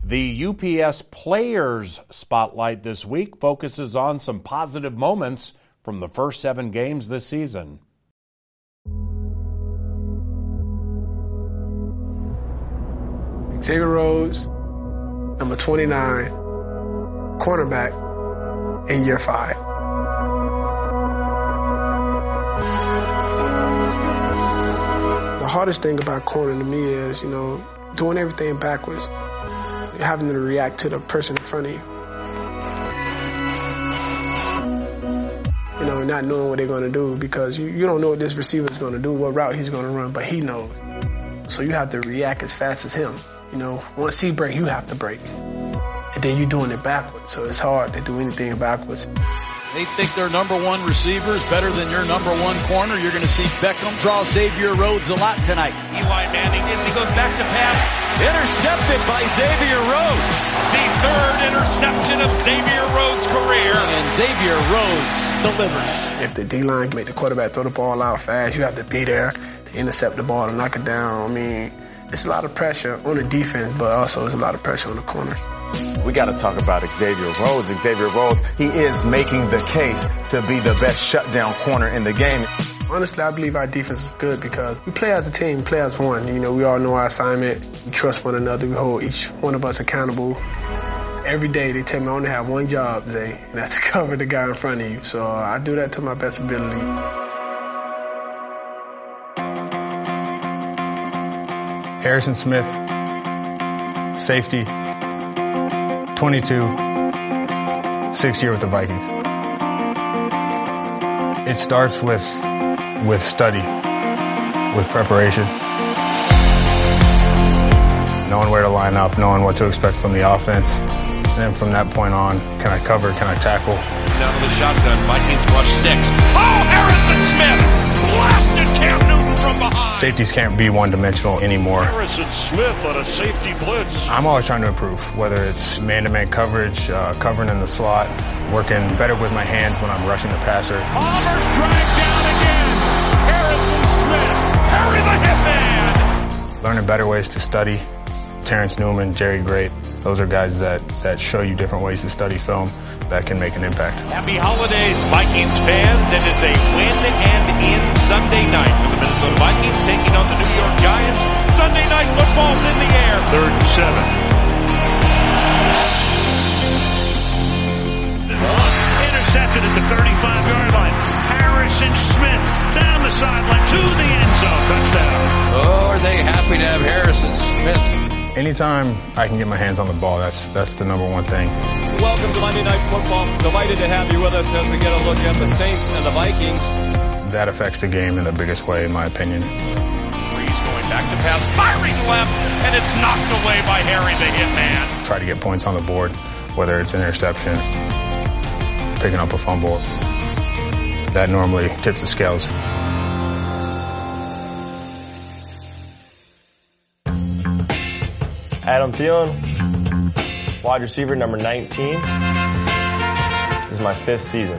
The UPS Players Spotlight this week focuses on some positive moments from the first 7 games this season. Xavier Rhodes, number 29, cornerback in year 5. The hardest thing about corner to me is, doing everything backwards. Having to react to the person in front of you. Not knowing what they're going to do because you don't know what this receiver is going to do, what route he's going to run, but he knows. So you have to react as fast as him. Once he breaks, you have to break. And then you're doing it backwards, so it's hard to do anything backwards. They think their number 1 receiver is better than your number 1 corner. You're going to see Beckham draw Xavier Rhodes a lot tonight. Eli Manning as he goes back to pass. Intercepted by Xavier Rhodes. The 3rd interception of Xavier Rhodes' career. And Xavier Rhodes delivers. If the D-line can make the quarterback throw the ball out fast, you have to be there to intercept the ball and knock it down. It's a lot of pressure on the defense, but also it's a lot of pressure on the corners. We got to talk about Xavier Rhodes. Xavier Rhodes, he is making the case to be the best shutdown corner in the game. Honestly, I believe our defense is good because we play as a team, we play as one. We all know our assignment. We trust one another. We hold each one of us accountable. Every day they tell me I only have one job, Zay, and that's to cover the guy in front of you. So I do that to my best ability. Harrison Smith, safety, 22, 6th year with the Vikings. It starts with study, with preparation, knowing where to line up, knowing what to expect from the offense. And then from that point on, can I cover, can I tackle? Down to the shotgun, Vikings rush 6. Oh, Harrison Smith blasted Cam Newton from behind. Safeties can't be one-dimensional anymore. Harrison Smith on a safety blitz. I'm always trying to improve, whether it's man-to-man coverage, covering in the slot, working better with my hands when I'm rushing the passer. Palmer's dragged down again. Harrison Smith, Harry the Hitman. Learning better ways to study. Terrence Newman, Jerry Great, those are guys that show you different ways to study film that can make an impact. Happy holidays, Vikings fans. It is a win and in Sunday night for the Minnesota Vikings taking on the New York Giants. Sunday night football's in the air. 3rd and 7. Intercepted at the 35-yard line. Harrison Smith down the sideline to the end zone. Touchdown. Oh, are they happy to have Harrison Smith? Anytime I can get my hands on the ball, that's the number 1 thing. Welcome to Monday Night Football. Delighted to have you with us as we get a look at the Saints and the Vikings. That affects the game in the biggest way, in my opinion. Breeze going back to pass, firing left, and it's knocked away by Harry the Hitman. Try to get points on the board, whether it's interception, picking up a fumble. That normally tips the scales. Adam Thielen, wide receiver number 19. This is my 5th season.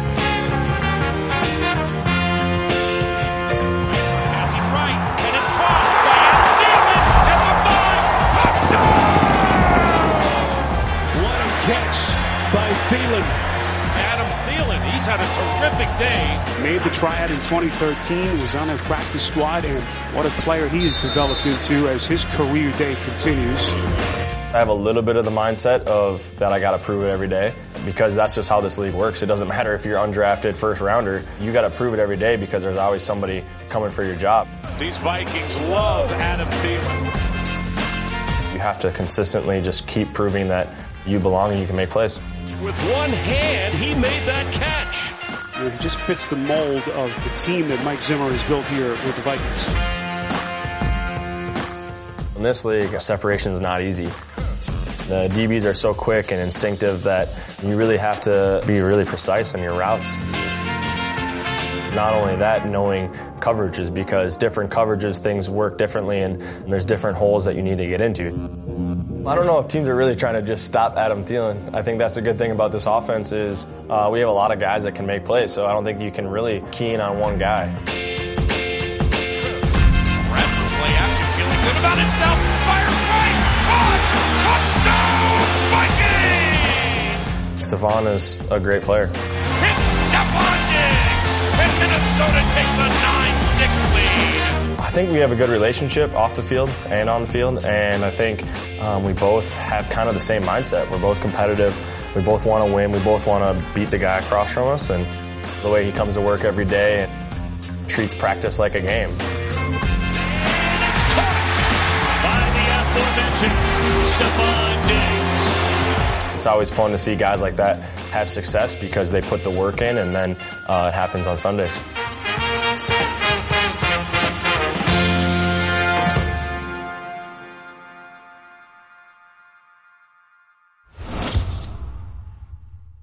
Passing right, and it's caught by Adam Thielen at the 5. Touchdown! What a catch by Thielen. Adam Thielen, he's had a terrific day. Made the tryout in 2013, was on their practice squad, and what a player he has developed into as his career day continues. I have a little bit of the mindset of that I got to prove it every day because that's just how this league works. It doesn't matter if you're undrafted first rounder. You got to prove it every day because there's always somebody coming for your job. These Vikings love Adam Thielen. You have to consistently just keep proving that you belong and you can make plays. With one hand, he made that catch. He just fits the mold of the team that Mike Zimmer has built here with the Vikings. In this league, separation is not easy. The DBs are so quick and instinctive that you really have to be really precise on your routes. Not only that, knowing coverages, because different coverages, things work differently and there's different holes that you need to get into. I don't know if teams are really trying to just stop Adam Thielen. I think that's a good thing about this offense is we have a lot of guys that can make plays, so I don't think you can really key in on one guy. Bradford play action, feeling good about himself. Fires right, caught, touchdown! Stephon is a great player. It's Stephon Diggs, and Minnesota takes a 9-6 lead. I think we have a good relationship off the field and on the field, and I think we both have kind of the same mindset. We're both competitive. We both want to win. We both want to beat the guy across from us, and the way he comes to work every day and treats practice like a game. Stephon Diggs. It's always fun to see guys like that have success because they put the work in, and then it happens on Sundays.